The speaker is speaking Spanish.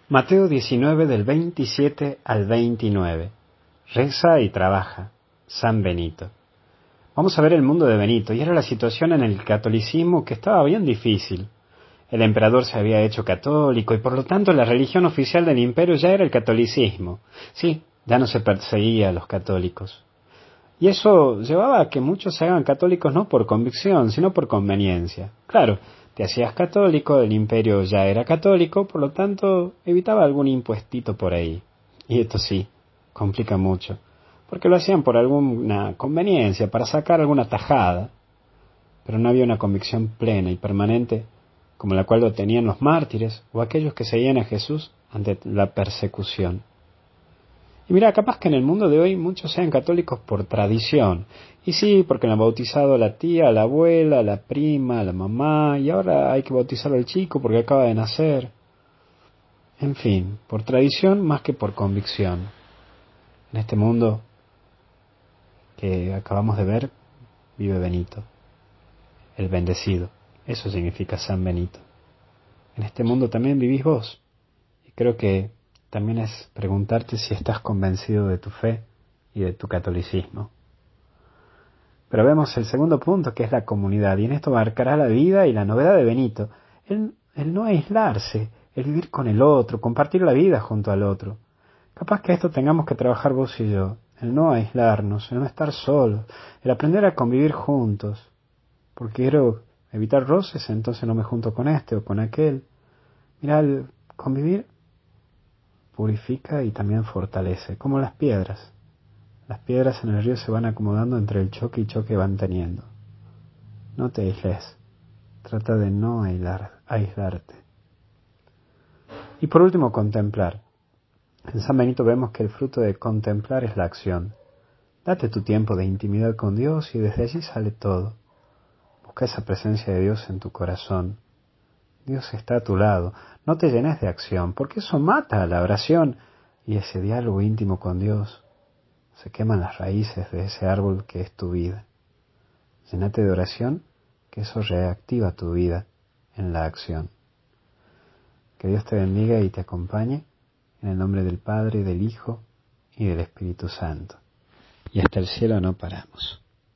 Mateo 19 del 27 al 29. Reza y trabaja. San Benito. Vamos a ver el mundo de Benito, y era la situación en el catolicismo que estaba bien difícil. El emperador se había hecho católico y por lo tanto la religión oficial del imperio ya era el catolicismo. Sí, ya no se perseguía a los católicos. Y eso llevaba a que muchos se hagan católicos no por convicción, sino por conveniencia. Claro, te hacías católico, el imperio ya era católico, por lo tanto evitaba algún impuestito por ahí. Y esto sí, complica mucho, porque lo hacían por alguna conveniencia, para sacar alguna tajada. Pero no había una convicción plena y permanente como la cual lo tenían los mártires o aquellos que seguían a Jesús ante la persecución. Y mira, capaz que en el mundo de hoy muchos sean católicos por tradición. Y sí, porque le han bautizado a la tía, a la abuela, a la prima, a la mamá, y ahora hay que bautizarlo al chico porque acaba de nacer. En fin, por tradición más que por convicción. En este mundo que acabamos de ver, vive Benito, el bendecido. Eso significa San Benito. En este mundo también vivís vos. Y creo que también es preguntarte si estás convencido de tu fe y de tu catolicismo. Pero vemos el segundo punto, que es la comunidad, y en esto marcará la vida y la novedad de Benito. El no aislarse, el vivir con el otro, compartir la vida junto al otro. Capaz que esto tengamos que trabajar vos y yo, el no aislarnos, el no estar solos, el aprender a convivir juntos. Porque quiero evitar roces, entonces no me junto con este o con aquel. Mira, el convivir purifica y también fortalece, como las piedras. Las piedras en el río se van acomodando entre el choque y choque van teniendo. No te aísles, trata de no aislarte. Y por último, contemplar. En San Benito vemos que el fruto de contemplar es la acción. Date tu tiempo de intimidad con Dios y desde allí sale todo. Busca esa presencia de Dios en tu corazón. Dios está a tu lado. No te llenes de acción, porque eso mata a la oración y ese diálogo íntimo con Dios. Se queman las raíces de ese árbol que es tu vida. Llénate de oración, que eso reactiva tu vida en la acción. Que Dios te bendiga y te acompañe, en el nombre del Padre, del Hijo y del Espíritu Santo. Y hasta el cielo no paramos.